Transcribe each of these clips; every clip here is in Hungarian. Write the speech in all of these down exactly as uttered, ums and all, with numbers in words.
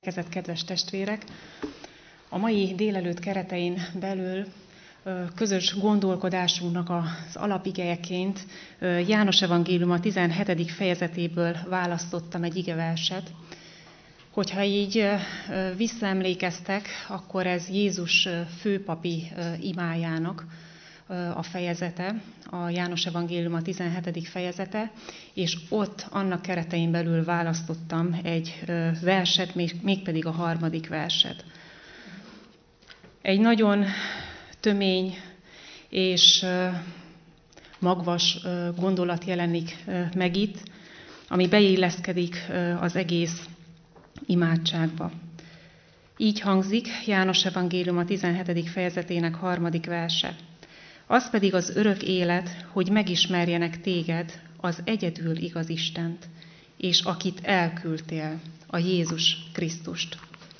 Kezet, kedves testvérek! A mai délelőtt keretein belül közös gondolkodásunknak az alapigejeként János evangéliuma tizenhetedik fejezetéből választottam egy igeverset. Hogyha így visszaemlékeztek, akkor ez Jézus főpapi imájának a fejezete, a János evangéliuma tizenhetedik fejezete, és ott annak keretein belül választottam egy verset, mégpedig a harmadik verset. Egy nagyon tömény és magvas gondolat jelenik meg itt, ami beilleszkedik az egész imádságba. Így hangzik János evangéliuma tizenhetedik fejezetének harmadik verse. Az pedig az örök élet, hogy megismerjenek téged, az egyedül igaz Istent, és akit elküldtél, a Jézus Krisztust.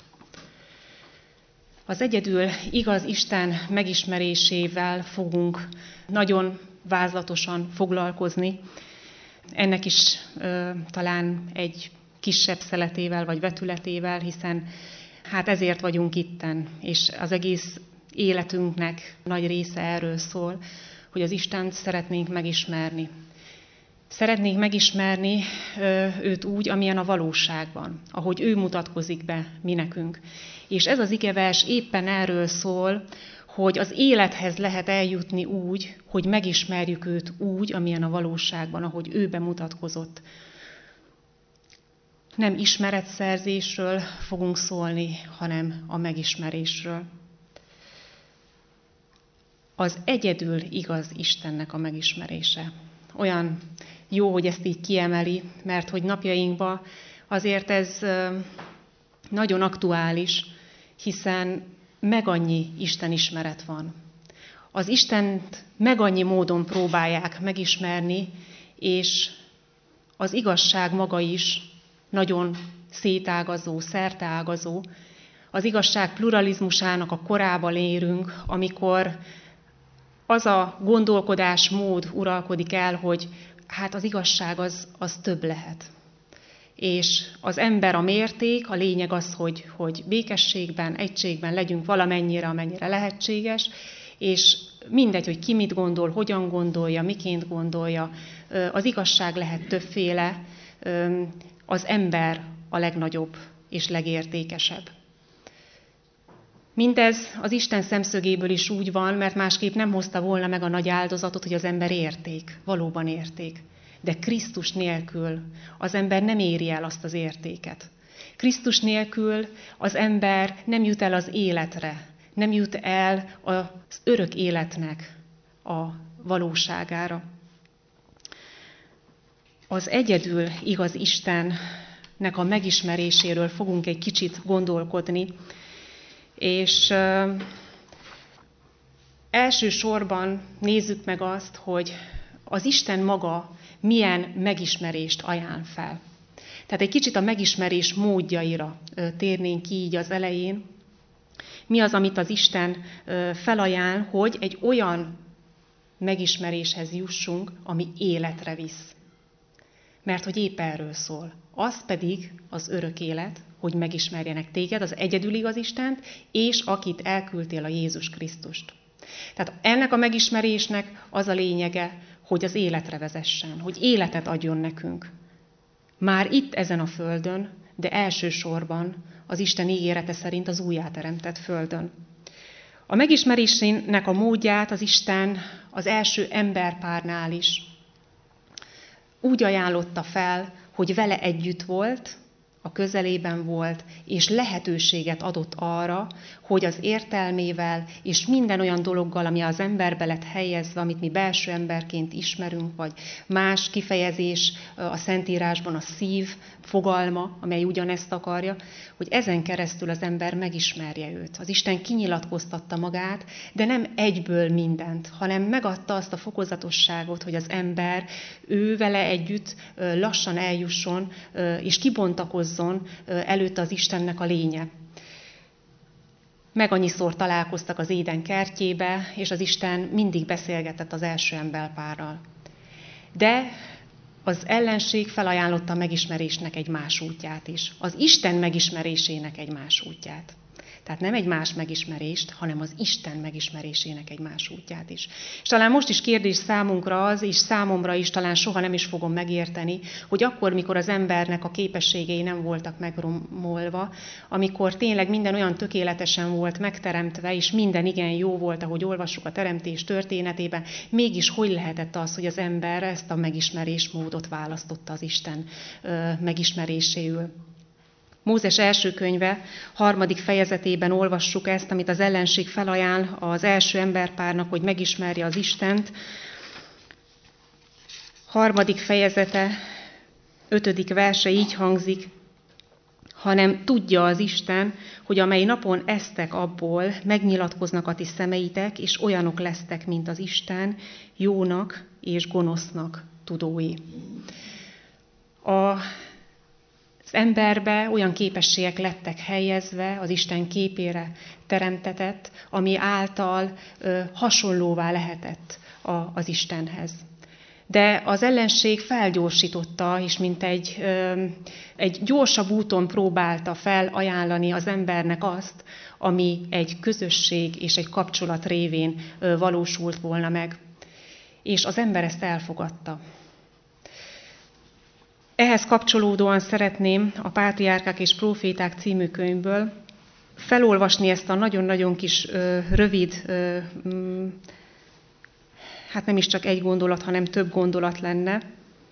Az egyedül igaz Isten megismerésével fogunk nagyon vázlatosan foglalkozni. Ennek is ö, talán egy kisebb szeletével vagy vetületével, hiszen hát ezért vagyunk itten, és az egész életünknek nagy része erről szól, hogy az Istent szeretnénk megismerni. Szeretnénk megismerni őt úgy, amilyen a valóságban, ahogy ő mutatkozik be mi nekünk. És ez az igevers éppen erről szól, hogy az élethez lehet eljutni úgy, hogy megismerjük őt úgy, amilyen a valóságban, ahogy ő bemutatkozott. Nem ismeretszerzésről fogunk szólni, hanem a megismerésről. Az egyedül igaz Istennek a megismerése. Olyan jó, hogy ezt így kiemeli, mert hogy napjainkban azért ez nagyon aktuális, hiszen meg annyi istenismeret van. Az Istent meg annyi módon próbálják megismerni, és az igazság maga is nagyon szétágazó, szerteágazó. Az igazság pluralizmusának a korában érünk, amikor az a gondolkodásmód uralkodik el, hogy hát az igazság az, az több lehet. És az ember a mérték, a lényeg az, hogy, hogy békességben, egységben legyünk valamennyire, amennyire lehetséges, és mindegy, hogy ki mit gondol, hogyan gondolja, miként gondolja, az igazság lehet többféle, az ember a legnagyobb és legértékesebb. Mindez az Isten szemszögéből is úgy van, mert másképp nem hozta volna meg a nagy áldozatot, hogy az ember érték, valóban érték. De Krisztus nélkül az ember nem éri el azt az értéket. Krisztus nélkül az ember nem jut el az életre, nem jut el az örök életnek a valóságára. Az egyedül igaz Istennek a megismeréséről fogunk egy kicsit gondolkodni, és uh, elsősorban nézzük meg azt, hogy az Isten maga milyen megismerést ajánl fel. Tehát egy kicsit a megismerés módjaira uh, térnénk ki így az elején. Mi az, amit az Isten uh, felajánl, hogy egy olyan megismeréshez jussunk, ami életre visz. Mert hogy épp erről szól. Az pedig az örök élet, hogy megismerjenek téged, az egyedül igaz Istent, és akit elküldtél, a Jézus Krisztust. Tehát ennek a megismerésnek az a lényege, hogy az életre vezessen, hogy életet adjon nekünk. Már itt ezen a földön, de elsősorban az Isten ígérete szerint az újjáteremtett földön. A megismerésének a módját az Isten az első emberpárnál is úgy ajánlotta fel, hogy vele együtt volt, a közelében volt, és lehetőséget adott arra, hogy az értelmével és minden olyan dologgal, ami az emberbe lett helyezve, amit mi belső emberként ismerünk, vagy más kifejezés a Szentírásban a szív fogalma, amely ugyanezt akarja, hogy ezen keresztül az ember megismerje őt. Az Isten kinyilatkoztatta magát, de nem egyből mindent, hanem megadta azt a fokozatosságot, hogy az ember ő vele együtt lassan eljusson, és kibontakozzon előtte az Istennek a lénye. Meg annyiszor találkoztak az Éden kertjébe, és az Isten mindig beszélgetett az első emberpárral. De az ellenség felajánlotta a megismerésnek egy más útját is. Az Isten megismerésének egy más útját. Tehát nem egy más megismerést, hanem az Isten megismerésének egy más útját is. És talán most is kérdés számunkra az, és számomra is talán soha nem is fogom megérteni, hogy akkor, mikor az embernek a képességei nem voltak megromolva, amikor tényleg minden olyan tökéletesen volt megteremtve, és minden igen jó volt, ahogy olvassuk a teremtés történetében, mégis hogy lehetett az, hogy az ember ezt a megismerésmódot választotta az Isten megismeréséül. Mózes első könyve harmadik fejezetében olvassuk ezt, amit az ellenség felajánl az első emberpárnak, hogy megismerje az Istent. Harmadik fejezete, ötödik verse így hangzik, hanem tudja az Isten, hogy amely napon esztek abból, megnyilatkoznak a ti szemeitek, és olyanok lesztek, mint az Isten, jónak és gonosznak tudói. A Az emberbe olyan képességek lettek helyezve, az Isten képére teremtetett, ami által ö, hasonlóvá lehetett a, az Istenhez. De az ellenség felgyorsította, és mint egy, ö, egy gyorsabb úton próbálta felajánlani az embernek azt, ami egy közösség és egy kapcsolat révén ö, valósult volna meg. És az ember ezt elfogadta. Ehhez kapcsolódóan szeretném a Pátriárkák és Próféták című könyvből felolvasni ezt a nagyon-nagyon kis ö, rövid, ö, mm, hát nem is csak egy gondolat, hanem több gondolat lenne,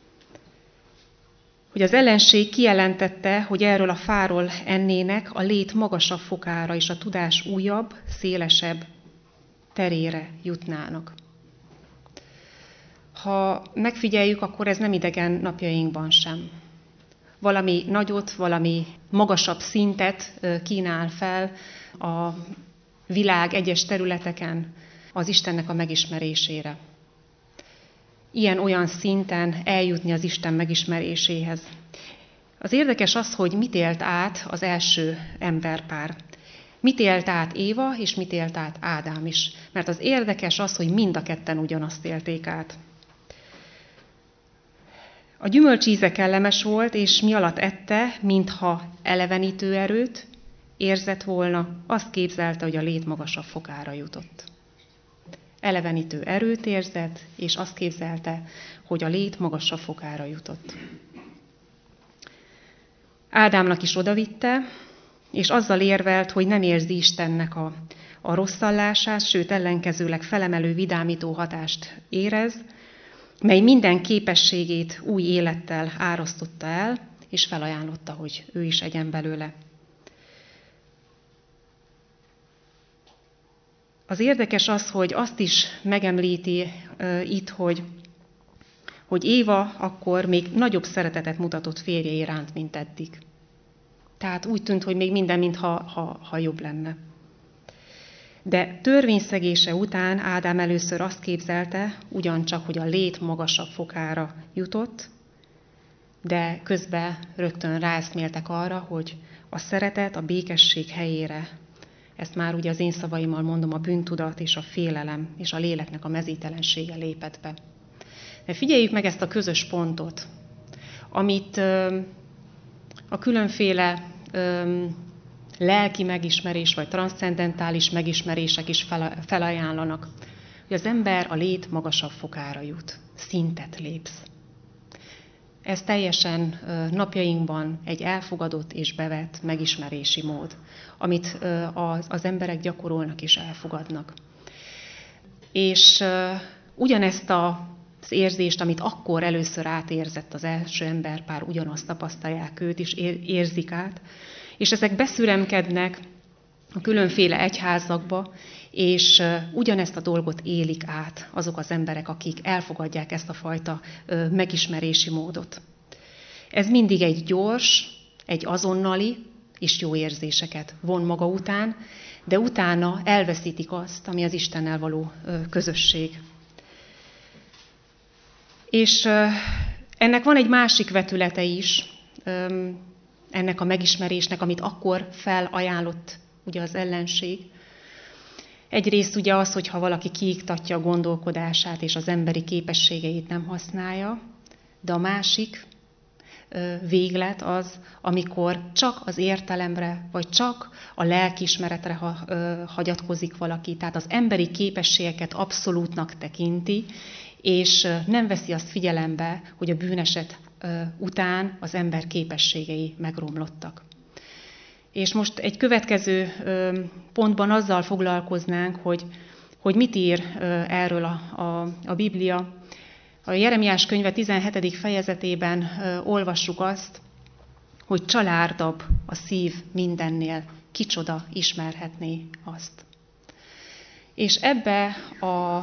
hogy az ellenség kijelentette, hogy erről a fáról ennének a lét magasabb fokára és a tudás újabb, szélesebb terére jutnának. Ha megfigyeljük, akkor ez nem idegen napjainkban sem. Valami nagyot, valami magasabb szintet kínál fel a világ egyes területeken az Istennek a megismerésére. Ilyen-olyan szinten eljutni az Isten megismeréséhez. Az érdekes az, hogy mit élt át az első emberpár. Mit élt át Éva, és mit élt át Ádám is. Mert az érdekes az, hogy mind a ketten ugyanazt élték át. A gyümölcs íze kellemes volt, és mi alatt ette, mintha elevenítő erőt érzett volna, azt képzelte, hogy a lét magasabb fokára jutott. Elevenítő erőt érzett, és azt képzelte, hogy a lét magasabb fokára jutott. Ádámnak is odavitte, és azzal érvelt, hogy nem érzi Istennek a, a rosszallását, sőt ellenkezőleg felemelő, vidámító hatást érez, mely minden képességét új élettel árasztotta el, és felajánlotta, hogy ő is egyen belőle. Az érdekes az, hogy azt is megemlíti uh, itt, hogy, hogy Éva akkor még nagyobb szeretetet mutatott férje iránt, mint eddig. Tehát úgy tűnt, hogy még minden, mintha ha, ha jobb lenne. De törvényszegése után Ádám először azt képzelte, ugyancsak, hogy a lét magasabb fokára jutott, de közben rögtön ráeszméltek arra, hogy a szeretet a békesség helyére, ezt már ugye az én szavaimmal mondom, a bűntudat és a félelem és a léleknek a mezítelensége lépett be. De figyeljük meg ezt a közös pontot, amit ö, a különféle ö, lelki megismerés vagy transzcendentális megismerések is felajánlanak, hogy az ember a lét magasabb fokára jut, szintet lépsz. Ez teljesen napjainkban egy elfogadott és bevett megismerési mód, amit az emberek gyakorolnak és elfogadnak. És ugyanezt az érzést, amit akkor először átérzett az első emberpár, ugyanazt tapasztalják őt is, érzik át, és ezek beszüremkednek a különféle egyházakba, és ugyanezt a dolgot élik át azok az emberek, akik elfogadják ezt a fajta megismerési módot. Ez mindig egy gyors, egy azonnali és jó érzéseket von maga után, de utána elveszítik azt, ami az Istennel való közösség. És ennek van egy másik vetülete is, ennek a megismerésnek, amit akkor felajánlott ugye az ellenség. Egyrészt ugye az, hogyha valaki kiiktatja a gondolkodását és az emberi képességeit nem használja, De a másik véglet az, amikor csak az értelemre, vagy csak a lelkiismeretre ha, ö, hagyatkozik valaki, tehát az emberi képességeket abszolútnak tekinti, és nem veszi azt figyelembe, hogy a bűneset ö, után az ember képességei megromlottak. És most egy következő ö, pontban azzal foglalkoznánk, hogy, hogy mit ír ö, erről a, a, a Biblia. A Jeremiás könyve tizenhetedik fejezetében ö, olvassuk azt, hogy csalárdabb a szív mindennél, kicsoda ismerhetné azt. És ebbe a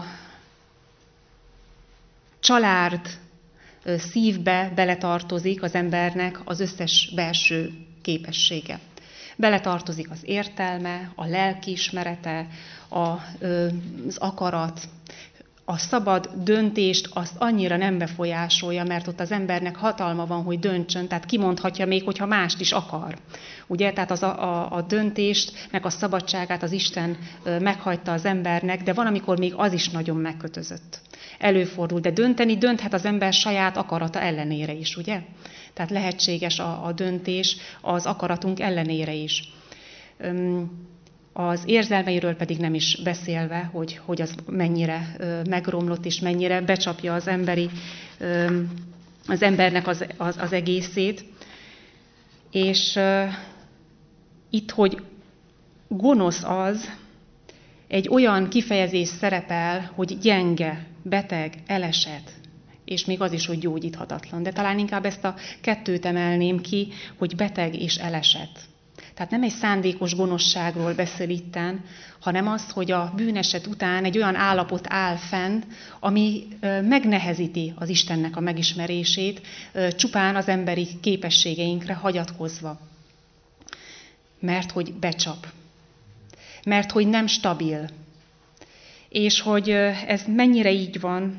csalárd ö, szívbe beletartozik az embernek az összes belső képessége. Beletartozik az értelme, a lelkiismerete, a, ö, az akarat. A szabad döntést azt annyira nem befolyásolja, mert ott az embernek hatalma van, hogy döntsön, tehát kimondhatja még, hogyha mást is akar. Ugye, tehát az a, a, a döntést, meg a szabadságát az Isten meghagyta az embernek, de van, amikor még az is nagyon megkötözött. Előfordul, de dönteni dönthet az ember saját akarata ellenére is, ugye? Tehát lehetséges a, a döntés az akaratunk ellenére is. Öm, Az érzelmeiről pedig nem is beszélve, hogy, hogy az mennyire ö, megromlott és mennyire becsapja az emberi, ö, az embernek az, az, az egészét. És ö, itt, hogy gonosz az, egy olyan kifejezés szerepel, hogy gyenge, beteg, elesett, és még az is, hogy gyógyíthatatlan. De talán inkább ezt a kettőt emelném ki, hogy beteg és elesett. Tehát nem egy szándékos gonoszságról beszél itten, hanem az, hogy a bűneset után egy olyan állapot áll fenn, ami megnehezíti az Istennek a megismerését, csupán az emberi képességeinkre hagyatkozva. Mert hogy becsap. Mert hogy nem stabil. És hogy ez mennyire így van,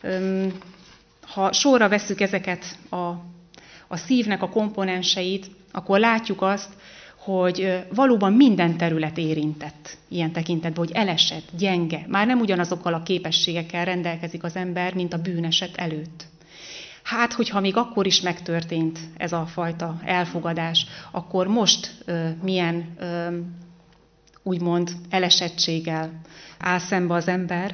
ha sorra vesszük ezeket a, a szívnek a komponenseit, akkor látjuk azt, hogy valóban minden terület érintett ilyen tekintetben, hogy elesett, gyenge. Már nem ugyanazokkal a képességekkel rendelkezik az ember, mint a bűneset előtt. Hát, hogyha még akkor is megtörtént ez a fajta elfogadás, akkor most ö, milyen ö, úgymond elesettséggel áll szembe az ember.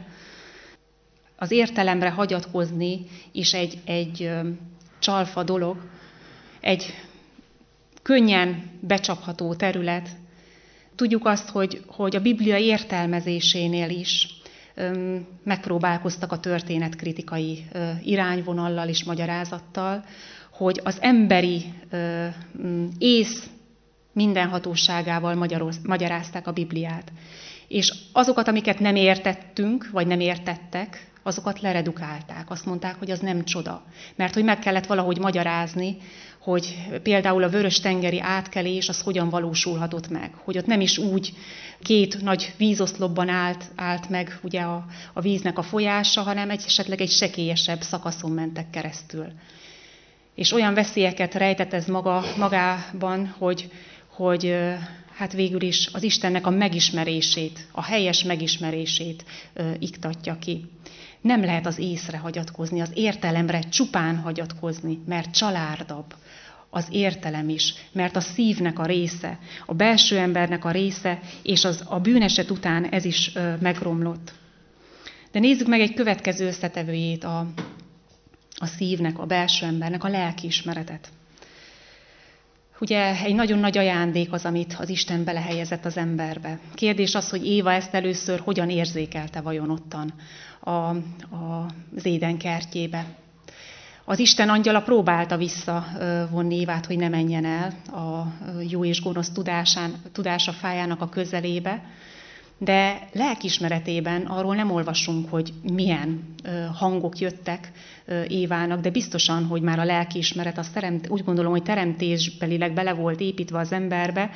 Az értelemre hagyatkozni is egy, egy ö, csalfa dolog, egy könnyen becsapható terület. Tudjuk azt, hogy, hogy a Biblia értelmezésénél is öm, megpróbálkoztak a történetkritikai ö, irányvonallal és magyarázattal, hogy az emberi ö, ész mindenhatóságával magyaroz, magyarázták a Bibliát. És azokat, amiket nem értettünk, vagy nem értettek, azokat leredukálták. Azt mondták, hogy az nem csoda. Mert hogy meg kellett valahogy magyarázni, hogy például a vörös-tengeri átkelés az hogyan valósulhatott meg. Hogy ott nem is úgy két nagy vízoszlopban állt, állt meg ugye a, a víznek a folyása, hanem egy, esetleg egy sekélyesebb szakaszon mentek keresztül. És olyan veszélyeket rejtett ez maga, magában, hogy, hogy hát végül is az Istennek a megismerését, a helyes megismerését ö, iktatja ki. Nem lehet az észre hagyatkozni, az értelemre csupán hagyatkozni, mert csalárdabb az értelem is, mert a szívnek a része, a belső embernek a része, és az, a bűneset után ez is ö, megromlott. De nézzük meg egy következő összetevőjét a, a szívnek, a belső embernek, a lelkiismeretet. Ugye egy nagyon nagy ajándék az, amit az Isten belehelyezett az emberbe. Kérdés az, hogy Éva ezt először hogyan érzékelte vajon ottan a, a, az Éden kertjébe. Az Isten angyala próbálta visszavonni Évát, hogy ne menjen el a jó és gonosz tudásán, tudása fájának a közelébe, de lelkiismeretében arról nem olvasunk, hogy milyen hangok jöttek Évának, de biztosan, hogy már a lelkiismeret, az teremt, úgy gondolom, hogy teremtésbelileg bele volt építve az emberbe,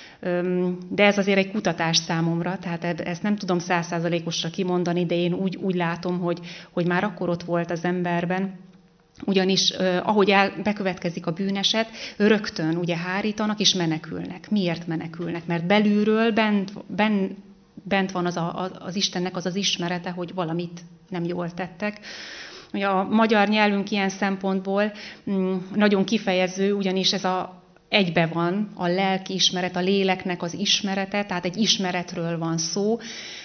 de ez azért egy kutatás számomra, tehát ezt nem tudom százszázalékosra kimondani, de én úgy, úgy látom, hogy, hogy már akkor ott volt az emberben, ugyanis ahogy el, bekövetkezik a bűneset, rögtön ugye hárítanak és menekülnek. Miért menekülnek? Mert belülről bent, bent, bent van az, a, az Istennek az az ismerete, hogy valamit nem jól tettek. A magyar nyelvünk ilyen szempontból nagyon kifejező, ugyanis ez a, egybe van a lelkiismeret, a léleknek az ismerete, tehát egy ismeretről van szó,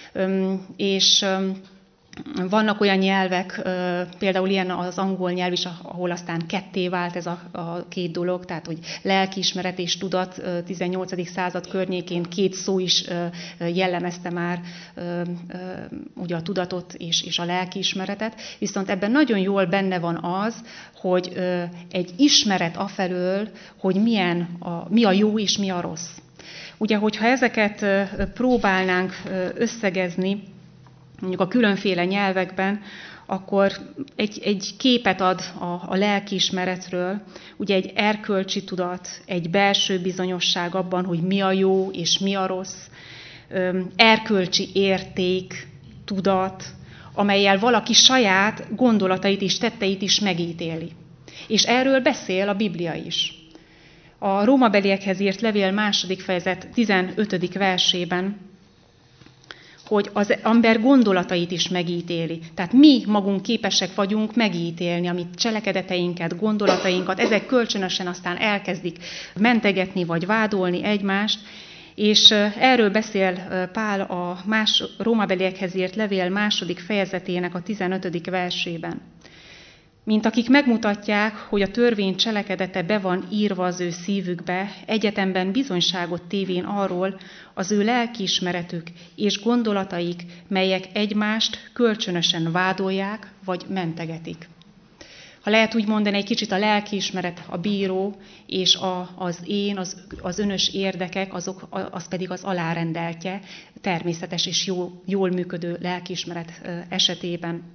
és vannak olyan nyelvek, például ilyen az angol nyelv is, ahol aztán ketté vált ez a, a két dolog, tehát hogy lelkiismeret és tudat, tizennyolcadik század környékén két szó is jellemezte már ugye a tudatot és, és a lelkiismeretet, viszont ebben nagyon jól benne van az, hogy egy ismeret afelől, hogy milyen a, mi a jó és mi a rossz. Ugye, hogyha ezeket próbálnánk összegezni, mondjuk a különféle nyelvekben, akkor egy, egy képet ad a, a lelkiismeretről, ugye egy erkölcsi tudat, egy belső bizonyosság abban, hogy mi a jó és mi a rossz, erkölcsi érték, tudat, amellyel valaki saját gondolatait és tetteit is megítéli. És erről beszél a Biblia is. A Rómabeliekhez írt levél második fejezet tizenötödik versében, hogy az ember gondolatait is megítéli. Tehát mi magunk képesek vagyunk megítélni, amit cselekedeteinket, gondolatainkat, ezek kölcsönösen aztán elkezdik mentegetni vagy vádolni egymást, és erről beszél Pál a más, Rómabeliekhez írt levél második fejezetének a tizenötödik versében. Mint akik megmutatják, hogy a törvény cselekedete be van írva az ő szívükbe, egyetemben bizonyságot tévén arról, az ő lelkiismeretük és gondolataik, melyek egymást kölcsönösen vádolják vagy mentegetik. Ha lehet úgy mondani, egy kicsit a lelkiismeret a bíró, és a, az én, az, az önös érdekek, azok, az pedig az alárendeltje, természetes és jó, jól működő lelkiismeret esetében.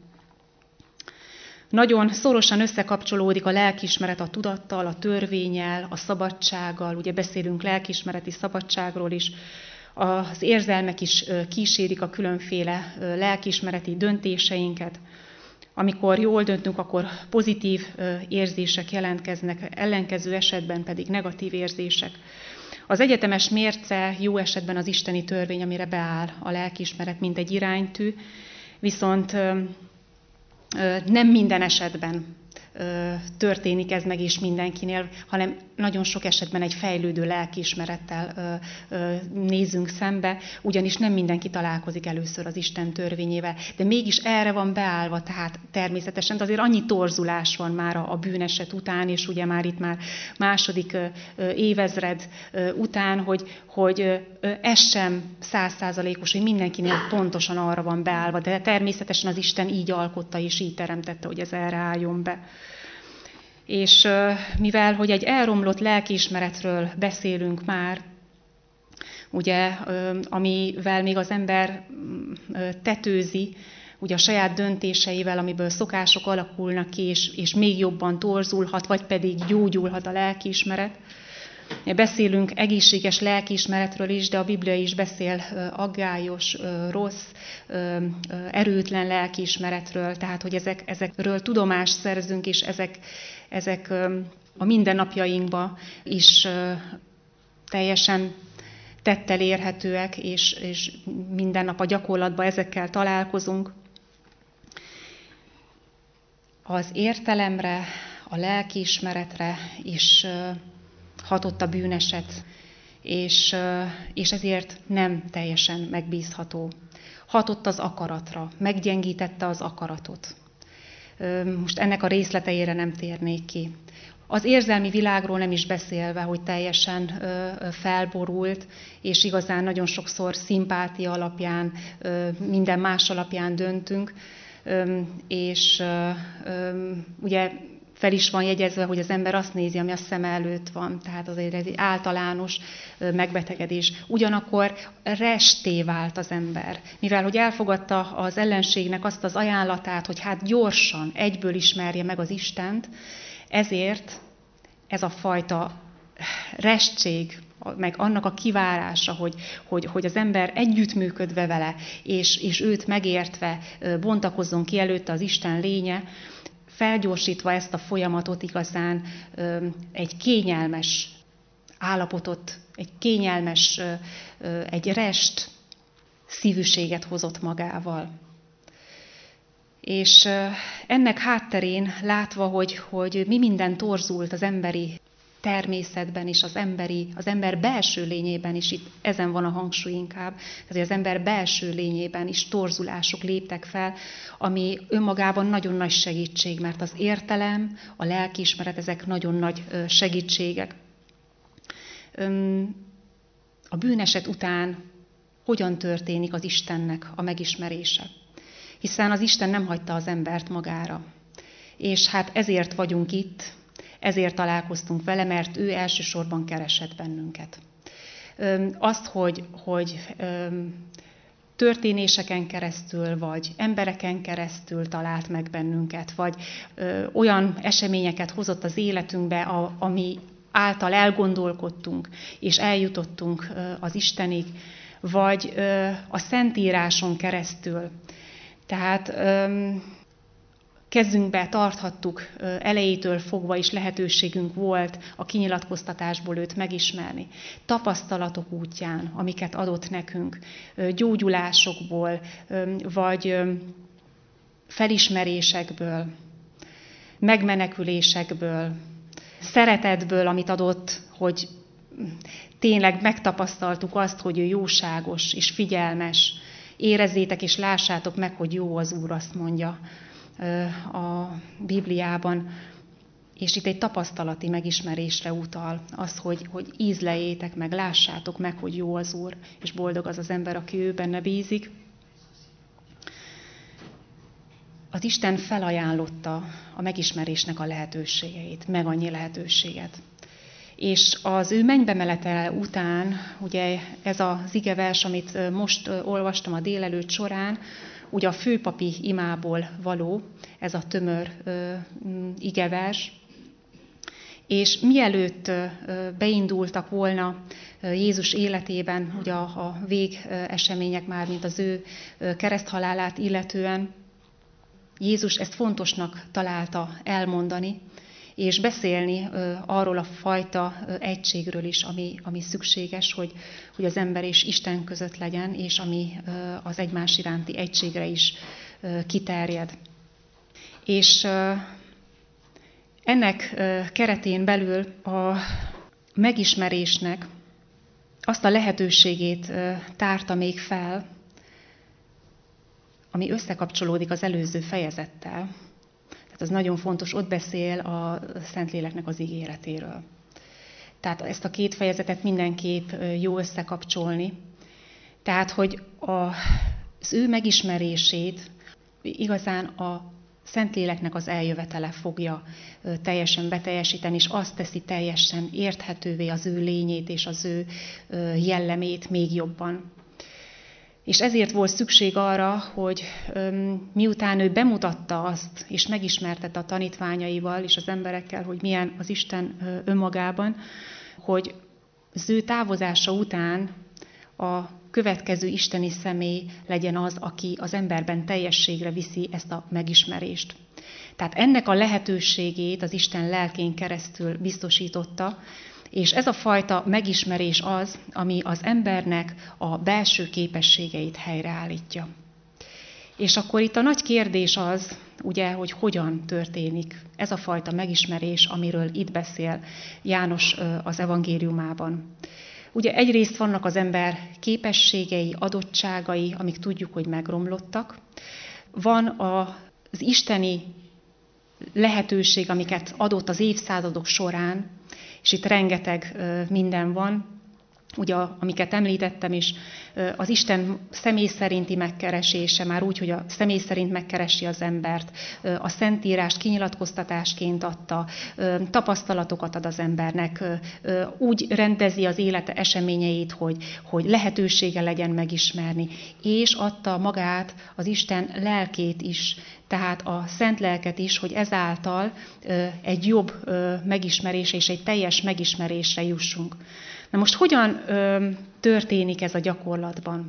Nagyon szorosan összekapcsolódik a lelkiismeret a tudattal, a törvénnyel, a szabadsággal, ugye beszélünk lelkiismereti szabadságról is, az érzelmek is kísérik a különféle lelkiismereti döntéseinket. Amikor jól döntünk, akkor pozitív érzések jelentkeznek, ellenkező esetben pedig negatív érzések. Az egyetemes mérce jó esetben az isteni törvény, amire beáll a lelkiismeret, mint egy iránytű, viszont nem minden esetben történik ez meg is mindenkinél, hanem nagyon sok esetben egy fejlődő lelkiismerettel nézünk szembe, ugyanis nem mindenki találkozik először az Isten törvényével, de mégis erre van beállva, tehát természetesen, de azért annyi torzulás van már a bűneset után, és ugye már itt már második évezred után, hogy, hogy ez sem százszázalékos, hogy mindenkinél pontosan arra van beállva, de természetesen az Isten így alkotta és így teremtette, hogy ez erre álljon be. És mivel, hogy egy elromlott lelkiismeretről beszélünk már, ugye, amivel még az ember tetőzi, ugye a saját döntéseivel, amiből szokások alakulnak ki, és, és még jobban torzulhat, vagy pedig gyógyulhat a lelkiismeret. Beszélünk egészséges lelkiismeretről is, de a Biblia is beszél aggályos, rossz, erőtlen lelkiismeretről, tehát hogy ezek, ezekről tudomást szerzünk, és ezek, ezek a mindennapjainkba is teljesen tettel érhetőek, és, és minden nap a gyakorlatban ezekkel találkozunk. Az értelemre, a lelkiismeretre is hatott a bűneset, és, és ezért nem teljesen megbízható. Hatott az akaratra, meggyengítette az akaratot. Most ennek a részleteire nem térnék ki. Az érzelmi világról nem is beszélve, hogy teljesen felborult, és igazán nagyon sokszor szimpátia alapján, minden más alapján döntünk, és ugye fel is van jegyezve, hogy az ember azt nézi, ami a szeme előtt van. Tehát azért ez egy általános megbetegedés. Ugyanakkor resté vált az ember. Mivel, hogy elfogadta az ellenségnek azt az ajánlatát, hogy hát gyorsan, egyből ismerje meg az Istent, ezért ez a fajta restség, meg annak a kivárása, hogy, hogy, hogy az ember együttműködve vele, és, és őt megértve bontakozzon ki előtte az Isten lénye, felgyorsítva ezt a folyamatot igazán egy kényelmes állapotot, egy kényelmes, egy rest szívűséget hozott magával. És ennek hátterén látva, hogy, hogy mi minden torzult az emberi természetben és az, emberi, az ember belső lényében is, itt ezen van a hangsúly inkább, tehát az ember belső lényében is torzulások léptek fel, ami önmagában nagyon nagy segítség, mert az értelem, a lelkiismeret, ezek nagyon nagy segítségek. A bűneset után hogyan történik az Istennek a megismerése? Hiszen az Isten nem hagyta az embert magára. És hát ezért vagyunk itt, ezért találkoztunk vele, mert ő elsősorban keresett bennünket. Azt, hogy, hogy történéseken keresztül, vagy embereken keresztül talált meg bennünket, vagy olyan eseményeket hozott az életünkbe, ami által elgondolkodtunk, és eljutottunk az Istenig, vagy a Szentíráson keresztül. Tehát kezünkbe tarthattuk elejétől fogva is lehetőségünk volt a kinyilatkoztatásból őt megismerni. Tapasztalatok útján, amiket adott nekünk, gyógyulásokból, vagy felismerésekből, megmenekülésekből, szeretetből, amit adott, hogy tényleg megtapasztaltuk azt, hogy ő jóságos és figyelmes. Érezzétek és lássátok meg, hogy jó az Úr, azt mondja a Bibliában. És itt egy tapasztalati megismerésre utal, az, hogy, hogy ízlejétek meg, lássátok meg, hogy jó az Úr, és boldog az az ember, aki ő benne bízik. Az Isten felajánlotta a megismerésnek a lehetőségeit, meg annyi lehetőséget. És az ő mennybe menetele után, ugye ez az igevers, amit most olvastam a délelőtt során, ugye a főpapi imából való, ez a tömör igevers, és mielőtt beindultak volna Jézus életében, ugye a végesemények már, mint az ő kereszthalálát illetően, Jézus ezt fontosnak találta elmondani, és beszélni arról a fajta egységről is, ami, ami szükséges, hogy, hogy az ember és Isten között legyen, és ami az egymás iránti egységre is kiterjed. És ennek keretén belül a megismerésnek azt a lehetőségét tárta még fel, ami összekapcsolódik az előző fejezettel. Tehát az nagyon fontos, ott beszél a Szentléleknek az ígéretéről. Tehát ezt a két fejezetet mindenképp jó összekapcsolni. Tehát, hogy a, az ő megismerését igazán a Szentléleknek az eljövetele fogja teljesen beteljesíteni, és azt teszi teljesen érthetővé az ő lényét és az ő jellemét még jobban. És ezért volt szükség arra, hogy miután ő bemutatta azt, és megismertette a tanítványaival és az emberekkel, hogy milyen az Isten önmagában, hogy az ő távozása után a következő isteni személy legyen az, aki az emberben teljességre viszi ezt a megismerést. Tehát ennek a lehetőségét az Isten lelkén keresztül biztosította, és ez a fajta megismerés az, ami az embernek a belső képességeit helyreállítja. És akkor itt a nagy kérdés az, ugye, hogy hogyan történik ez a fajta megismerés, amiről itt beszél János az evangéliumában. Ugye egyrészt vannak az ember képességei, adottságai, amik tudjuk, hogy megromlottak. Van az isteni lehetőség, amiket adott az évszázadok során, és itt rengeteg minden van, ugye, amiket említettem is, az Isten személy szerinti megkeresése, már úgy, hogy a személy szerint megkeresi az embert, a Szentírást kinyilatkoztatásként adta, tapasztalatokat ad az embernek, úgy rendezi az élete eseményeit, hogy, hogy lehetősége legyen megismerni, és adta magát, az Isten lelkét is, tehát a szent lelket is, hogy ezáltal egy jobb megismerés és egy teljes megismerésre jussunk. Na most hogyan ö, történik ez a gyakorlatban?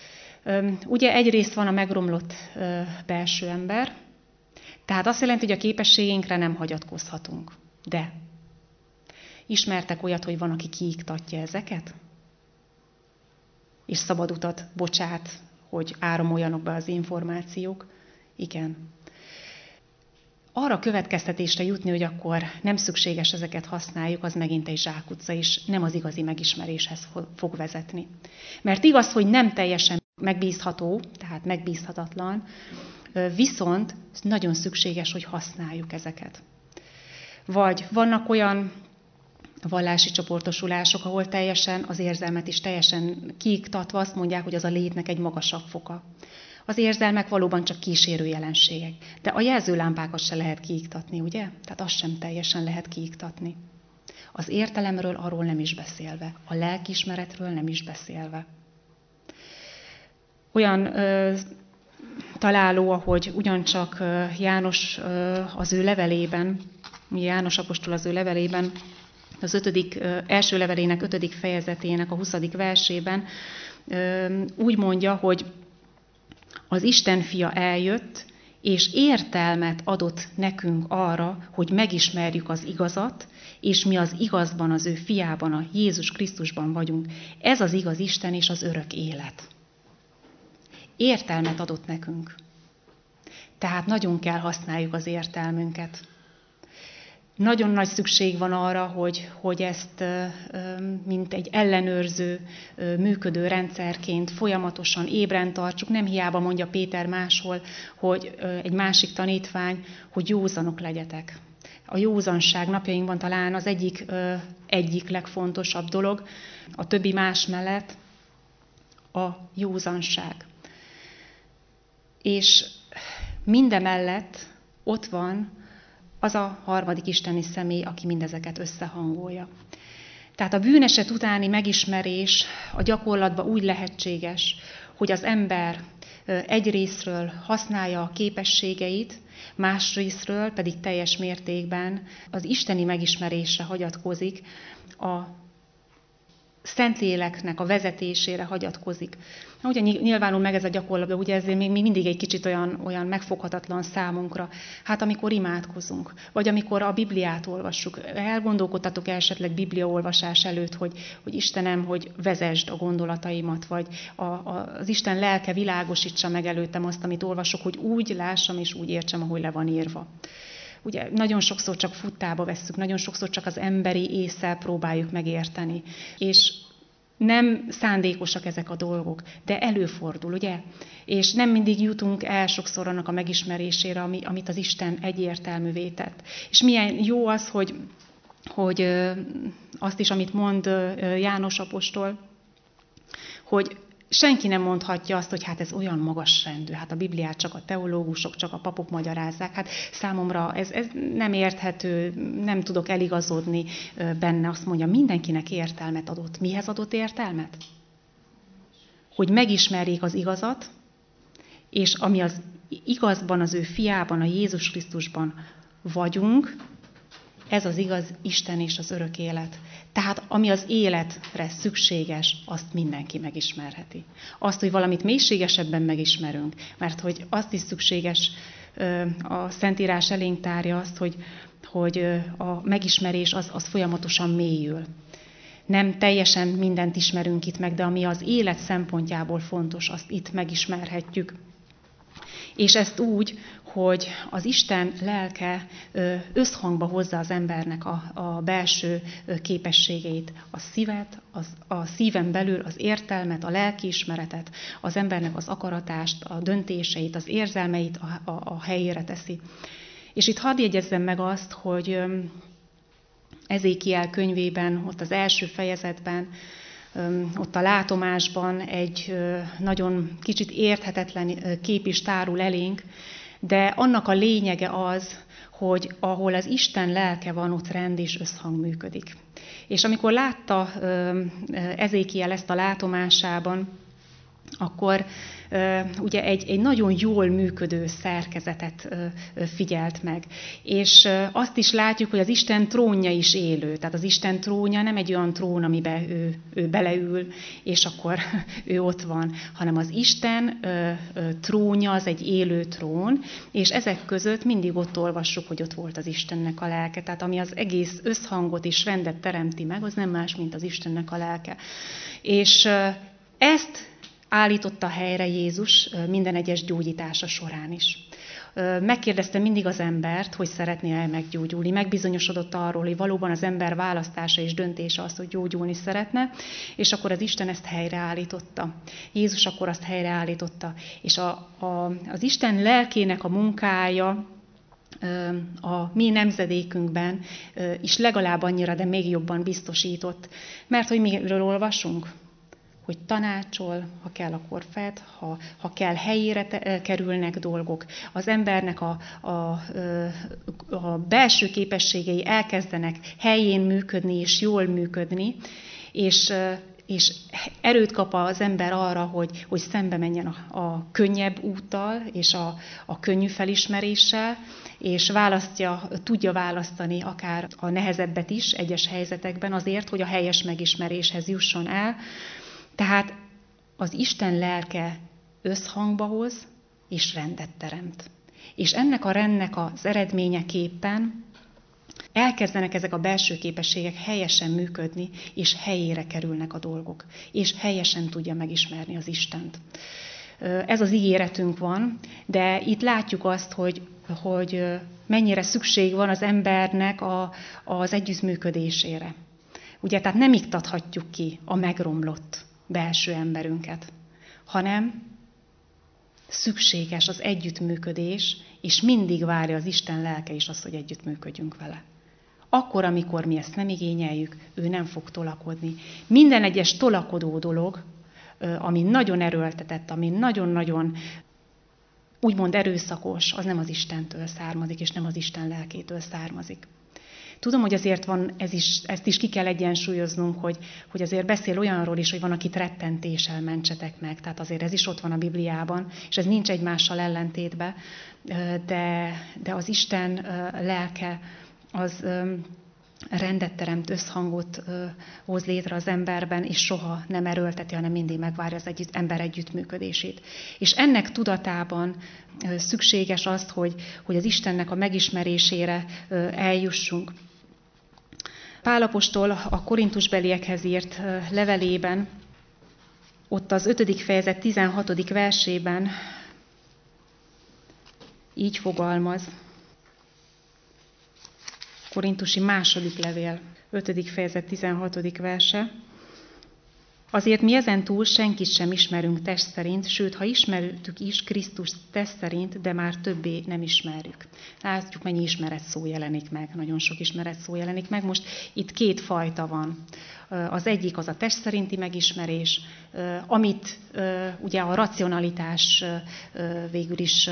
Ö, ugye egyrészt van a megromlott ö, belső ember, tehát azt jelenti, hogy a képességeinkre nem hagyatkozhatunk. De ismertek olyat, hogy van, aki kiiktatja ezeket? És szabad utat bocsát, hogy áramoljanak be az információk? Igen. arra következtetésre jutni, hogy akkor nem szükséges ezeket használjuk, az megint egy zsákutca, és nem az igazi megismeréshez fog vezetni. Mert igaz, hogy nem teljesen megbízható, tehát megbízhatatlan, viszont nagyon szükséges, hogy használjuk ezeket. Vagy vannak olyan vallási csoportosulások, ahol teljesen az érzelmet is teljesen kiiktatva azt mondják, hogy az a létnek egy magasabb foka. Az érzelmek valóban csak kísérő jelenségek, de a jelzőlámpákat se lehet kiiktatni, ugye? Tehát azt sem teljesen lehet kiiktatni. Az értelemről arról nem is beszélve, a lelkiismeretről nem is beszélve. Olyan ö, találó, ahogy ugyancsak ö, János ö, az ő levelében, János apostol az ő levelében, az ötödik, ö, első levelének ötödik fejezetének a huszadik versében ö, úgy mondja, hogy az Isten fia eljött, és értelmet adott nekünk arra, hogy megismerjük az igazat, és mi az igazban, az ő fiában, a Jézus Krisztusban vagyunk. Ez az igaz Isten és az örök élet. Értelmet adott nekünk. Tehát nagyon kell használjuk az értelmünket. Nagyon nagy szükség van arra, hogy, hogy ezt mint egy ellenőrző, működő rendszerként folyamatosan ébren tartsuk. Nem hiába mondja Péter máshol, hogy egy másik tanítvány, hogy józanok legyetek. A józanság napjainkban talán az egyik, egyik legfontosabb dolog, a többi más mellett a józanság. És mindemellett ott van az a harmadik isteni személy, aki mindezeket összehangolja. Tehát a bűneset utáni megismerés a gyakorlatban úgy lehetséges, hogy az ember egyrészről használja a képességeit, másrészről pedig teljes mértékben az isteni megismerésre hagyatkozik, a Szentléleknek a vezetésére hagyatkozik. Na, ugye nyilvánul meg ez a gyakorlatban, ugye ez még mindig egy kicsit olyan, olyan megfoghatatlan számunkra. Hát amikor imádkozunk, vagy amikor a Bibliát olvassuk, elgondolkodtatok esetleg bibliaolvasás előtt, hogy, hogy Istenem, hogy vezesd a gondolataimat, vagy a, a, az Isten lelke világosítsa meg előttem azt, amit olvasok, hogy úgy lássam és úgy értsem, ahogy le van írva. Ugye nagyon sokszor csak futtába vesszük, nagyon sokszor csak az emberi ésszel próbáljuk megérteni. És nem szándékosak ezek a dolgok, de előfordul, ugye? És nem mindig jutunk el sokszor annak a megismerésére, ami, amit az Isten egyértelművé tett. És milyen jó az, hogy, hogy azt is, amit mond János apostol, hogy senki nem mondhatja azt, hogy hát ez olyan magas rendű, hát a Bibliát csak a teológusok, csak a papok magyarázzák. Hát számomra ez, ez nem érthető, nem tudok eligazodni benne. Azt mondja, mindenkinek értelmet adott. Mihez adott értelmet? Hogy megismerjék az igazat, és ami az igazban, az ő fiában, a Jézus Krisztusban vagyunk, ez az igaz Isten és az örök élet. Tehát ami az életre szükséges, azt mindenki megismerheti. Azt, hogy valamit mélységesebben megismerünk, mert hogy azt is szükséges, a Szentírás elénk tárja azt, hogy, hogy a megismerés az, az folyamatosan mélyül. Nem teljesen mindent ismerünk itt meg, de ami az élet szempontjából fontos, azt itt megismerhetjük. És ezt úgy, hogy az Isten lelke összhangba hozza az embernek a, a belső képességeit, a szívet, az, a szíven belül az értelmet, a lelkiismeretet, az embernek az akaratást, a döntéseit, az érzelmeit a, a, a helyére teszi. És itt hadd jegyezzem meg azt, hogy Ezékiel könyvében, ott az első fejezetben, ott a látomásban egy nagyon kicsit érthetetlen kép is tárul elénk, de annak a lényege az, hogy ahol az Isten lelke van, ott rend és összhang működik. És amikor látta Ezékiel ezt a látomásában, akkor ugye egy, egy nagyon jól működő szerkezetet figyelt meg. És azt is látjuk, hogy az Isten trónja is élő. Tehát az Isten trónja nem egy olyan trón, amiben ő, ő beleül, és akkor ő ott van, hanem az Isten trónja az egy élő trón, és ezek között mindig ott olvassuk, hogy ott volt az Istennek a lelke. Tehát ami az egész összhangot és rendet teremti meg, az nem más, mint az Istennek a lelke. És ezt állította helyre Jézus minden egyes gyógyítása során is. megkérdezte mindig az embert, hogy szeretné-e meggyógyulni. Megbizonyosodott arról, hogy valóban az ember választása és döntése az, hogy gyógyulni szeretne, és akkor az Isten ezt helyreállította. Jézus akkor azt helyreállította. És a, a, az Isten lelkének a munkája a mi nemzedékünkben is legalább annyira, de még jobban biztosított. Mert hogy miről olvasunk? Hogy tanácsol, ha kell, akkor fed, ha, ha kell, helyére te, kerülnek dolgok. Az embernek a, a, a belső képességei elkezdenek helyén működni és jól működni, és, és erőt kap az ember arra, hogy, hogy szembe menjen a, a könnyebb úttal és a, a könnyű felismeréssel, és választja, tudja választani akár a nehezebbet is egyes helyzetekben azért, hogy a helyes megismeréshez jusson el. Tehát az Isten lelke összhangba hoz és rendet teremt. És ennek a rendnek az eredményeképpen elkezdenek ezek a belső képességek helyesen működni, és helyére kerülnek a dolgok, és helyesen tudja megismerni az Istent. Ez az ígéretünk van, de itt látjuk azt, hogy, hogy mennyire szükség van az embernek a, az együttműködésére. Ugye, tehát nem iktathatjuk ki a megromlott belső emberünket, hanem szükséges az együttműködés, és mindig várja az Isten lelke is azt, hogy együttműködjünk vele. Akkor, amikor mi ezt nem igényeljük, ő nem fog tolakodni. Minden egyes tolakodó dolog, ami nagyon erőltetett, ami nagyon-nagyon úgymond erőszakos, az nem az Istentől származik, és nem az Isten lelkétől származik. Tudom, hogy azért van, ez is, ezt is ki kell egyensúlyoznunk, hogy, hogy azért beszél olyanról is, hogy van, akit rettentéssel mentsetek meg. Tehát azért ez is ott van a Bibliában, és ez nincs egymással ellentétben, de, de az Isten lelke az rendet teremt, összhangot hoz létre az emberben, és soha nem erőlteti, hanem mindig megvárja az együtt, ember együttműködését. És ennek tudatában szükséges az, hogy, hogy az Istennek a megismerésére eljussunk. Pál apostol a korintusbeliekhez írt levelében, ott az ötödik fejezet tizenhatodik versében így fogalmaz. Korintusi második levél, ötödik fejezet tizenhatodik verse. Azért mi ezentúl senkit sem ismerünk test szerint, sőt, ha ismertük is Krisztus test szerint, de már többé nem ismerjük. Látjuk, mennyi ismeret szó jelenik meg, nagyon sok ismeret szó jelenik meg. Most itt két fajta van. Az egyik az a test szerinti megismerés, amit ugye a racionalitás végül is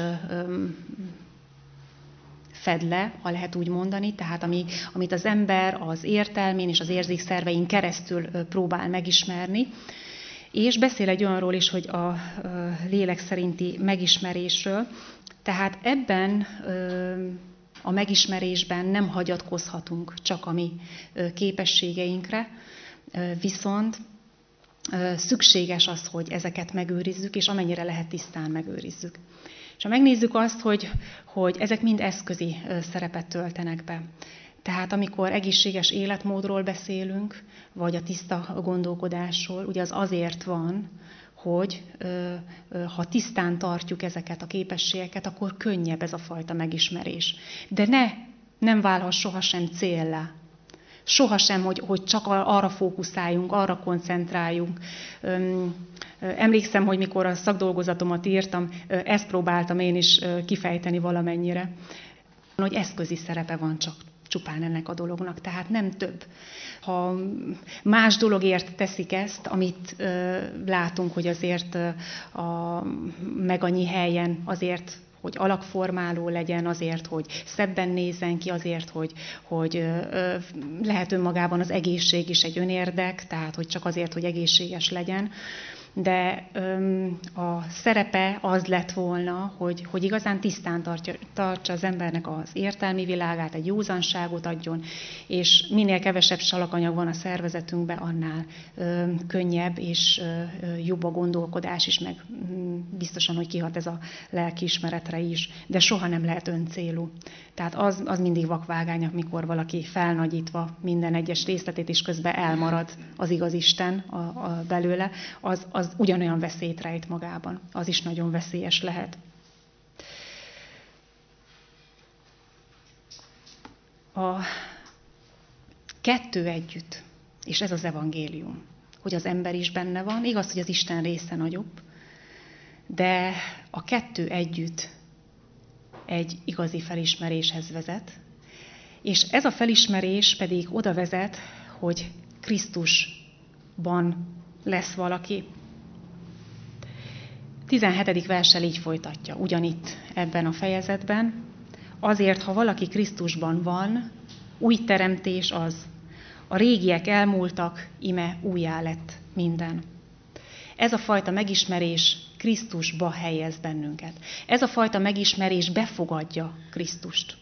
fed le, ha lehet úgy mondani, tehát ami, amit az ember az értelmén és az érzékszervein keresztül próbál megismerni, és beszél egy olyanról is, hogy a lélek szerinti megismerésről, tehát ebben a megismerésben nem hagyatkozhatunk csak a mi képességeinkre, viszont szükséges az, hogy ezeket megőrizzük, és amennyire lehet tisztán megőrizzük. És ha megnézzük azt, hogy, hogy ezek mind eszközi szerepet töltenek be. Tehát amikor egészséges életmódról beszélünk, vagy a tiszta gondolkodásról, ugye az azért van, hogy ha tisztán tartjuk ezeket a képességeket, akkor könnyebb ez a fajta megismerés. De ne, nem válhass sohasem céllá. Sohasem, hogy, hogy csak arra fókuszáljunk, arra koncentráljunk. Emlékszem, hogy mikor a szakdolgozatomat írtam, ezt próbáltam én is kifejteni valamennyire, hogy eszközi szerepe van csak csupán ennek a dolognak, tehát nem több. Ha más dologért teszik ezt, amit látunk, hogy azért a, meg annyi helyen azért, hogy alakformáló legyen, azért, hogy szebben nézzen ki, azért, hogy, hogy lehet önmagában az egészség is egy önérdek, tehát hogy csak azért, hogy egészséges legyen. De öm, a szerepe az lett volna, hogy, hogy igazán tisztán tartja, tartsa az embernek az értelmi világát, egy józanságot adjon, és minél kevesebb salakanyag van a szervezetünkben, annál öm, könnyebb és öm, jobb a gondolkodás is, meg öm, biztosan, hogy kihat ez a lelkiismeretre is, de soha nem lehet öncélú. Tehát az, az mindig vakvágány, amikor valaki felnagyítva minden egyes részletét, és közben elmarad az igaz Isten a, a belőle, az, az ugyanolyan veszélyt rejt magában. Az is nagyon veszélyes lehet. A kettő együtt, és ez az evangélium, hogy az ember is benne van, igaz, hogy az Isten része nagyobb, de a kettő együtt egy igazi felismeréshez vezet, és ez a felismerés pedig oda vezet, hogy Krisztusban lesz valaki. tizenhetedik verssel így folytatja, ugyanitt ebben a fejezetben. Azért, ha valaki Krisztusban van, új teremtés az. A régiek elmúltak, ime újjá lett minden. Ez a fajta megismerés Krisztusba helyez bennünket. Ez a fajta megismerés befogadja Krisztust.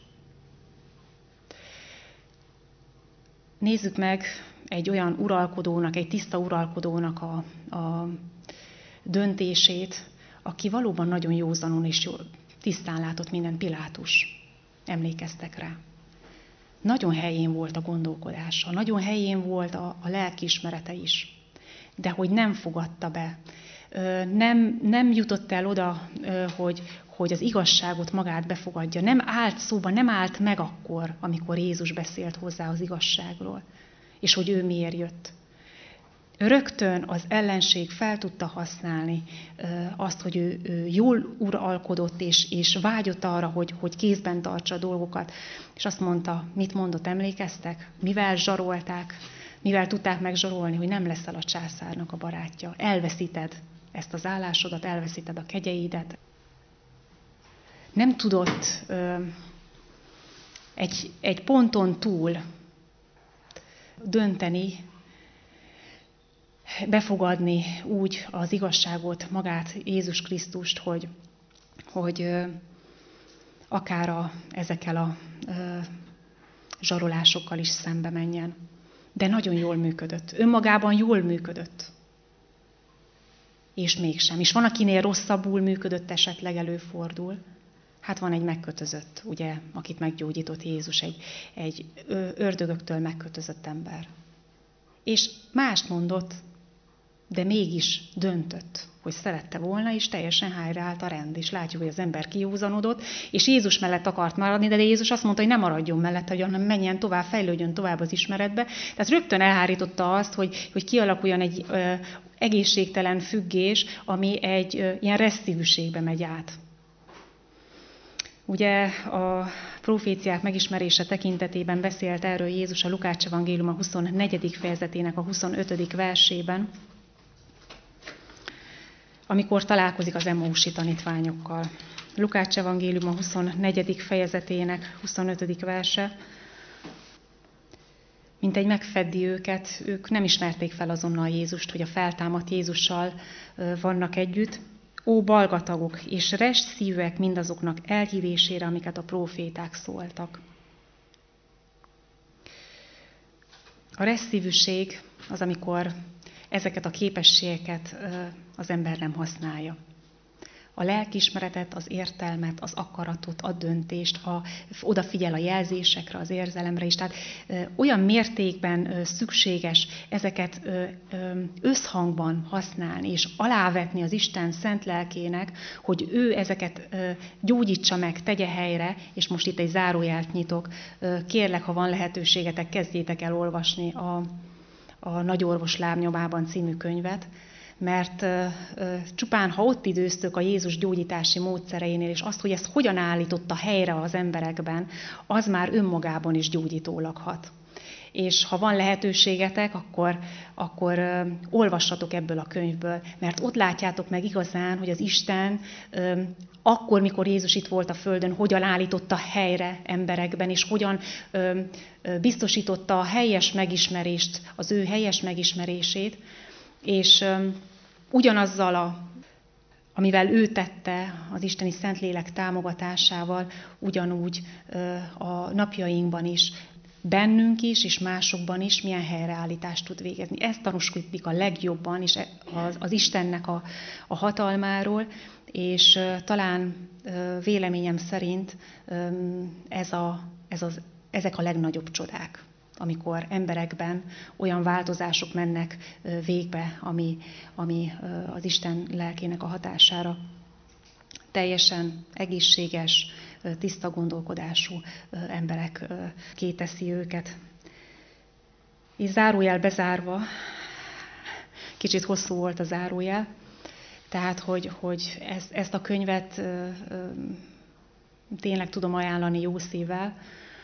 Nézzük meg egy olyan uralkodónak, egy tiszta uralkodónak a, a döntését, aki valóban nagyon józanon és jól, tisztán látott minden. Pilátus. Emlékeztek rá. Nagyon helyén volt a gondolkodása, nagyon helyén volt a, a lelkiismerete is. De hogy nem fogadta be, nem, nem jutott el oda, hogy, hogy az igazságot magát befogadja. Nem állt szóba, nem állt meg akkor, amikor Jézus beszélt hozzá az igazságról, és hogy ő miért jött. Rögtön az ellenség fel tudta használni azt, hogy ő, ő jól uralkodott, és, és vágyott arra, hogy, hogy kézben tartsa a dolgokat. És azt mondta, mit mondott, emlékeztek? Mivel zsarolták, mivel tudták megzsarolni, hogy nem leszel a császárnak a barátja. Elveszíted ezt az állásodat, elveszíted a kegyeidet. Nem tudott ö, egy, egy ponton túl dönteni, befogadni úgy az igazságot, magát, Jézus Krisztust, hogy, hogy ö, akár a, ezekkel a ö, zsarolásokkal is szembe menjen. De nagyon jól működött. Önmagában jól működött. És mégsem. És van, akinél rosszabbul működött, esetleg előfordul. Hát van egy megkötözött, ugye, akit meggyógyított Jézus, egy, egy ördögöktől megkötözött ember. És mást mondott, de mégis döntött, hogy szerette volna, és teljesen helyreállt a rend. És látjuk, hogy az ember kijózanodott, és Jézus mellett akart maradni, de Jézus azt mondta, hogy ne maradjon mellett, hanem menjen tovább, fejlődjön tovább az ismeretbe. Tehát rögtön elhárította azt, hogy, hogy kialakuljon egy ö, egészségtelen függés, ami egy ö, ilyen resszívűségbe megy át. Ugye a proféciák megismerése tekintetében beszélt erről Jézus a Lukács evangélium a huszonnegyedik fejezetének a huszonötödik versében, amikor találkozik az Emmausi tanítványokkal. Lukács evangélium a huszonnegyedik fejezetének huszonötödik verse, mint egy megfeddi őket, ők nem ismerték fel azonnal Jézust, hogy a feltámadt Jézussal vannak együtt. Ó, balgatagok és rest szívűek mindazoknak elhívésére, amiket a próféták szóltak. A rest szívűség az, amikor ezeket a képességeket az ember nem használja. A lelkiismeretet, az értelmet, az akaratot, a döntést, a, odafigyel a jelzésekre, az érzelemre is. Tehát ö, olyan mértékben ö, szükséges ezeket ö, ö, összhangban használni, és alávetni az Isten szent lelkének, hogy ő ezeket ö, gyógyítsa meg, tegye helyre, és most itt egy zárójelt nyitok. Ö, kérlek, ha van lehetőségetek, kezdjétek el olvasni a, a Nagyorvos lábnyomában című könyvet, mert uh, uh, csupán, ha ott időztök a Jézus gyógyítási módszereinél, és azt, hogy ezt hogyan állította helyre az emberekben, az már önmagában is gyógyítólag hat. És ha van lehetőségetek, akkor, akkor uh, olvassatok ebből a könyvből, mert ott látjátok meg igazán, hogy az Isten uh, akkor, mikor Jézus itt volt a földön, hogyan állította helyre emberekben, és hogyan uh, uh, biztosította a helyes megismerést, az ő helyes megismerését, és um, ugyanazzal, a, amivel ő tette az Isteni Szentlélek támogatásával, ugyanúgy uh, a napjainkban is, bennünk is, és másokban is milyen helyreállítást tud végezni. Ez tanúskodik a legjobban is az, az Istennek a, a hatalmáról, és uh, talán uh, véleményem szerint um, ez a, ez az, ezek a legnagyobb csodák, amikor emberekben olyan változások mennek végbe, ami, ami az Isten lelkének a hatására teljesen egészséges, tiszta gondolkodású emberekké teszi őket. És zárójel bezárva, kicsit hosszú volt a zárójel, tehát, hogy, hogy ezt, ezt a könyvet ö, ö, tényleg tudom ajánlani jó szívvel,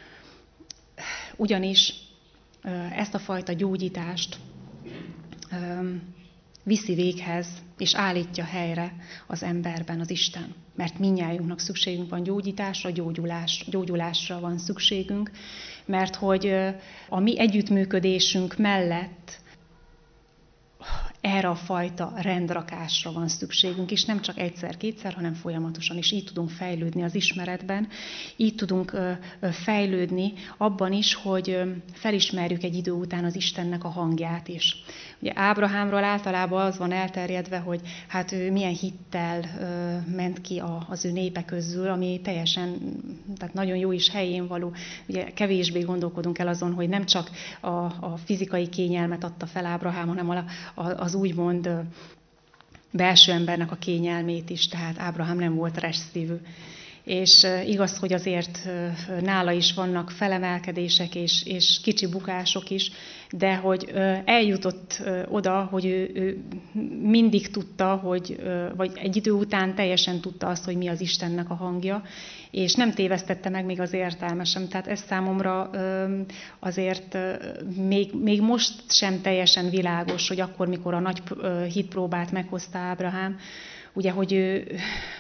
ugyanis ö, ezt a fajta gyógyítást ö, viszi véghez, és állítja helyre az emberben az Isten. Mert mindnyájunknak szükségünk van gyógyításra, gyógyulás, gyógyulásra van szükségünk, mert hogy ö, a mi együttműködésünk mellett erre a fajta rendrakásra van szükségünk, és nem csak egyszer-kétszer, hanem folyamatosan, és így tudunk fejlődni az ismeretben, így tudunk fejlődni abban is, hogy felismerjük egy idő után az Istennek a hangját is. Ugye Ábrahámról általában az van elterjedve, hogy hát ő milyen hittel ment ki az ő népe közül, ami teljesen, tehát nagyon jó és helyén való. Ugye kevésbé gondolkodunk el azon, hogy nem csak a, a fizikai kényelmet adta fel Ábrahám, hanem a, a, az úgymond belső embernek a kényelmét is, tehát Ábrahám nem volt reszszívű. És igaz, hogy azért nála is vannak felemelkedések és, és kicsi bukások is, de hogy eljutott oda, hogy ő, ő mindig tudta, hogy, vagy egy idő után teljesen tudta azt, hogy mi az Istennek a hangja, és nem tévesztette meg még az értelme sem. Tehát ez számomra azért még, még most sem teljesen világos, hogy akkor, mikor a nagy hitpróbát meghozta Ábrahám, ugye, hogy ő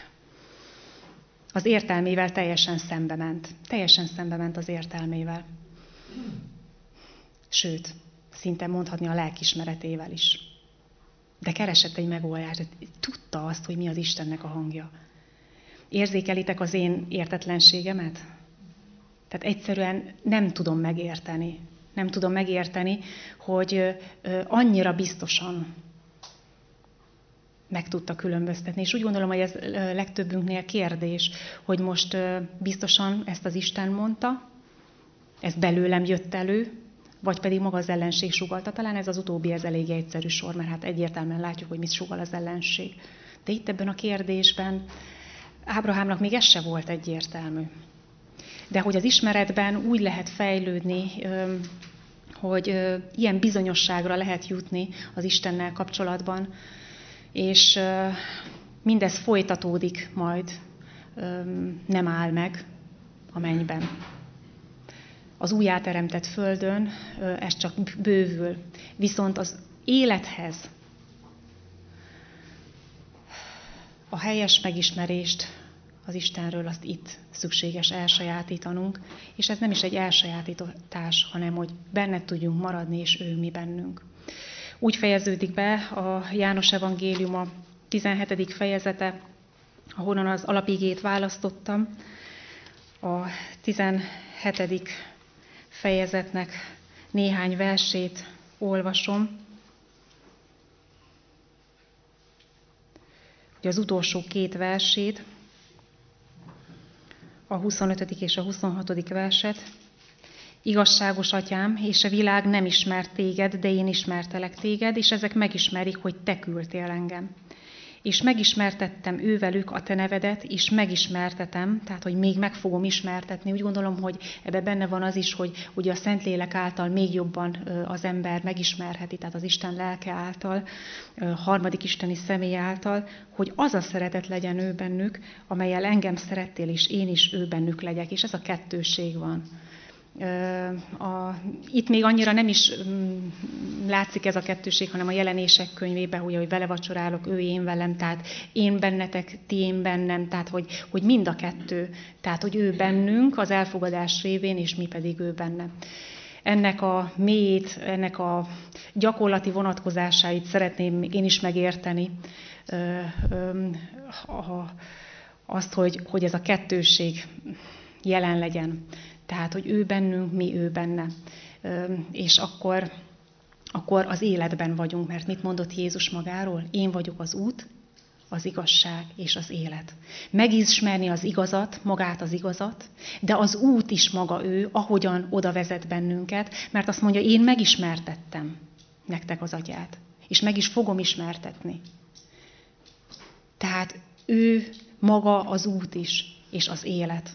az értelmével teljesen szembe ment. Teljesen szembe ment az értelmével. Sőt, szinte mondhatni a lelkismeretével is. De keresett egy megoldást, tudta azt, hogy mi az Istennek a hangja. Érzékelitek az én értetlenségemet? Tehát egyszerűen nem tudom megérteni. Nem tudom megérteni, hogy annyira biztosan meg tudta különböztetni. És úgy gondolom, hogy ez legtöbbünknél kérdés, hogy most biztosan ezt az Isten mondta, ez belőlem jött elő, vagy pedig maga az ellenség sugallta. Talán ez az utóbbi, ez eléggé egyszerű sor, mert hát egyértelműen látjuk, hogy mit sugall az ellenség. De itt ebben a kérdésben Ábrahámnak még ez se volt egyértelmű. De hogy az ismeretben úgy lehet fejlődni, hogy ilyen bizonyosságra lehet jutni az Istennel kapcsolatban, és mindez folytatódik majd, nem áll meg a mennyben. Az újjáteremtett földön ez csak bővül. Viszont az élethez a helyes megismerést az Istenről azt itt szükséges elsajátítanunk, és ez nem is egy elsajátítás, hanem hogy benne tudjunk maradni, és ő mi bennünk. Úgy fejeződik be a János evangéliuma tizenhetedik fejezete, ahonnan az alapigét választottam. A tizenhetedik fejezetnek néhány versét olvasom. Ugye az utolsó két versét, a huszonötödik és a huszonhatodik verset. Igazságos atyám, és a világ nem ismert téged, de én ismertelek téged, és ezek megismerik, hogy te küldtél engem. És megismertettem ővelük a te nevedet, és megismertetem, tehát, hogy még meg fogom ismertetni. Úgy gondolom, hogy ebben benne van az is, hogy ugye a Szentlélek által még jobban az ember megismerheti, tehát az Isten lelke által, harmadik isteni személy által, hogy az a szeretet legyen ő bennük, amellyel engem szerettél, és én is ő bennük legyek. És ez a kettősség van. A, itt még annyira nem is m, látszik ez a kettőség, hanem a Jelenések könyvében, hogy, hogy vele vacsorálok, ő én velem, tehát én bennetek, ti én bennem, tehát hogy, hogy mind a kettő, tehát hogy ő bennünk az elfogadás révén, és mi pedig ő benne. Ennek a mélyét, ennek a gyakorlati vonatkozásait szeretném én is megérteni, ö, ö, a, azt, hogy, hogy ez a kettőség jelen legyen. Tehát, hogy ő bennünk, mi ő benne. És akkor, akkor az életben vagyunk, mert mit mondott Jézus magáról? Én vagyok az út, az igazság és az élet. Megismerni az igazat, magát az igazat, de az út is maga ő, ahogyan oda vezet bennünket, mert azt mondja, én megismertettem nektek az atyát, és meg is fogom ismertetni. Tehát ő maga az út is, és az élet.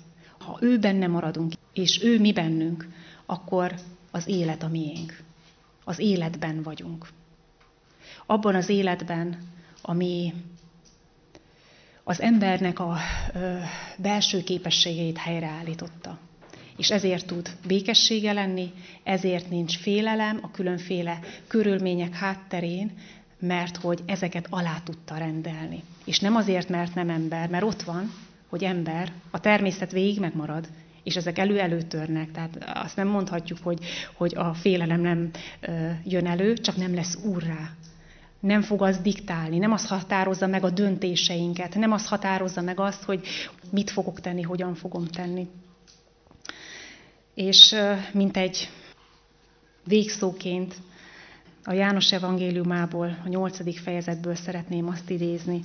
Ha ő benne maradunk, és ő mi bennünk, akkor az élet a miénk. Az életben vagyunk. Abban az életben, ami az embernek a ö, belső képességeit helyreállította. És ezért tud békessége lenni, ezért nincs félelem a különféle körülmények hátterén, mert hogy ezeket alá tudta rendelni. És nem azért, mert nem ember, mert ott van, hogy ember, a természet végig megmarad, és ezek elő-előtörnek. Tehát azt nem mondhatjuk, hogy, hogy a félelem nem ö, jön elő, csak nem lesz úrrá. Nem fog az diktálni, nem az határozza meg a döntéseinket, nem az határozza meg azt, hogy mit fogok tenni, hogyan fogom tenni. És mint egy végszóként a János evangéliumából, a nyolcadik fejezetből szeretném azt idézni.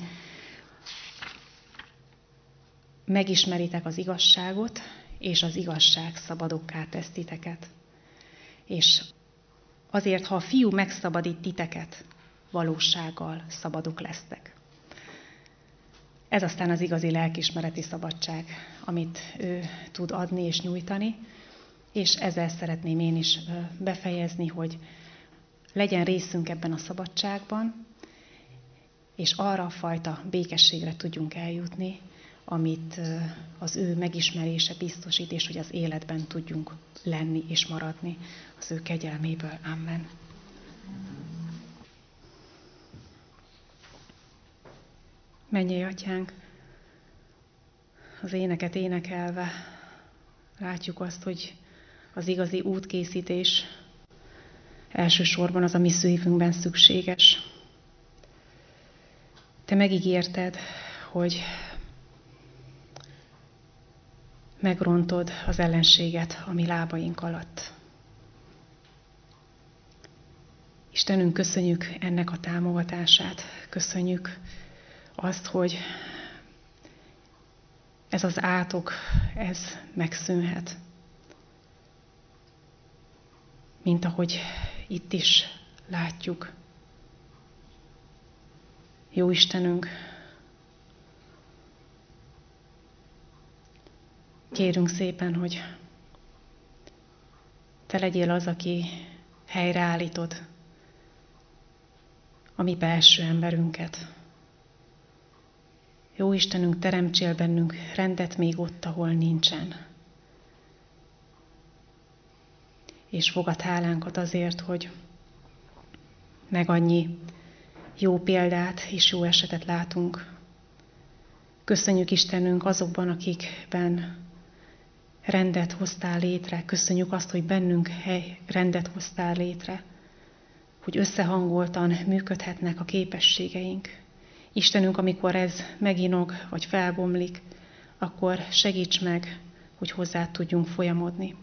Megismeritek az igazságot, és az igazság szabadokká tesz titeket. És azért, ha a fiú megszabadít titeket, valósággal szabadok lesztek. Ez aztán az igazi lelkiismereti szabadság, amit ő tud adni és nyújtani, és ezzel szeretném én is befejezni, hogy legyen részünk ebben a szabadságban, és arra a fajta békességre tudjunk eljutni, amit az ő megismerése biztosít, és hogy az életben tudjunk lenni és maradni az ő kegyelméből. Amen. Mennyei Atyánk, az éneket énekelve látjuk azt, hogy az igazi útkészítés elsősorban az a mi szívünkben szükséges. Te megígérted, hogy megrontod az ellenséget a mi lábaink alatt. Istenünk, köszönjük ennek a támogatását, köszönjük azt, hogy ez az átok, ez megszűnhet. Mint ahogy itt is látjuk. Jó Istenünk, kérünk szépen, hogy Te legyél az, aki helyreállítod a mi belső emberünket. Jó Istenünk, teremtsél bennünk rendet még ott, ahol nincsen. És fogad hálánkat azért, hogy meg annyi jó példát és jó esetet látunk. Köszönjük Istenünk azokban, akikben rendet hoztál létre. Köszönjük azt, hogy bennünk hely, rendet hoztál létre, hogy összehangoltan működhetnek a képességeink. Istenünk, amikor ez meginog vagy felbomlik, akkor segíts meg, hogy hozzá tudjunk folyamodni.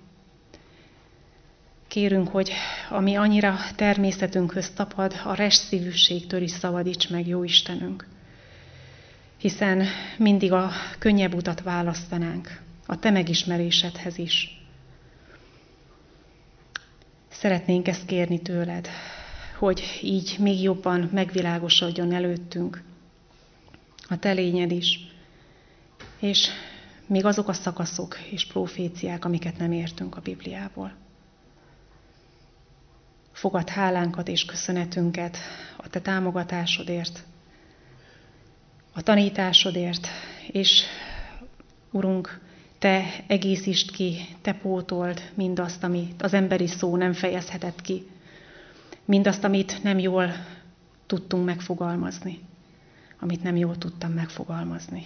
Kérünk, hogy ami annyira természetünkhöz tapad, a restszívűségtől is szabadíts meg, jó Istenünk. Hiszen mindig a könnyebb utat választanánk, a Te megismerésedhez is. Szeretnénk ezt kérni tőled, hogy így még jobban megvilágosodjon előttünk a Te lényed is, és még azok a szakaszok és proféciák, amiket nem értünk a Bibliából. Fogad hálánkat és köszönetünket a Te támogatásodért, a tanításodért, és Urunk, Te egészítsd ki, Te pótold mindazt, amit az emberi szó nem fejezhetett ki, mindazt, amit nem jól tudtunk megfogalmazni, amit nem jól tudtam megfogalmazni.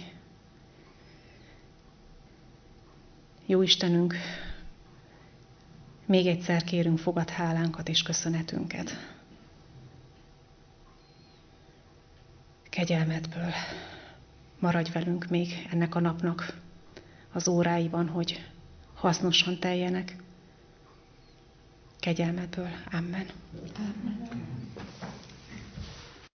Jó Istenünk, még egyszer kérünk, fogad hálánkat és köszönetünket. Kegyelmedből maradj velünk még ennek a napnak az óráiban, hogy hasznosan teljenek. Kegyelmedből. Amen. Amen.